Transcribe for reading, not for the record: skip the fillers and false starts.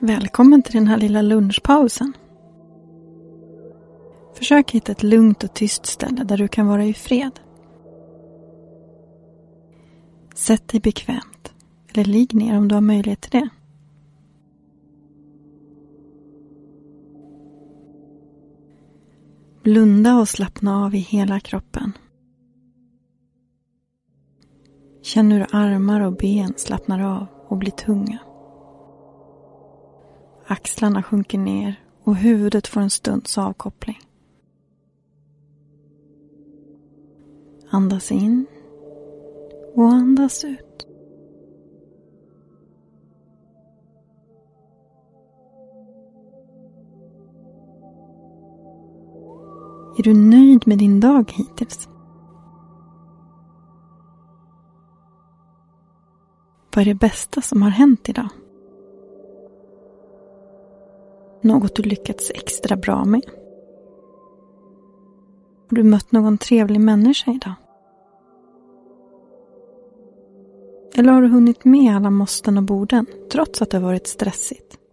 Välkommen till den här lilla lunchpausen. Försök hitta ett lugnt och tyst ställe där du kan vara i fred. Sätt dig bekvämt eller ligg ner om du har möjlighet till det. Blunda och slappna av i hela kroppen. Känn hur armar och ben slappnar av och blir tunga. Axlarna sjunker ner och huvudet får en stunds avkoppling. Andas in och andas ut. Är du nöjd med din dag hittills? Vad är det bästa som har hänt idag? Något du lyckats extra bra med? Har du mött någon trevlig människa idag? Eller har du hunnit med alla måsten och borden trots att det har varit stressigt?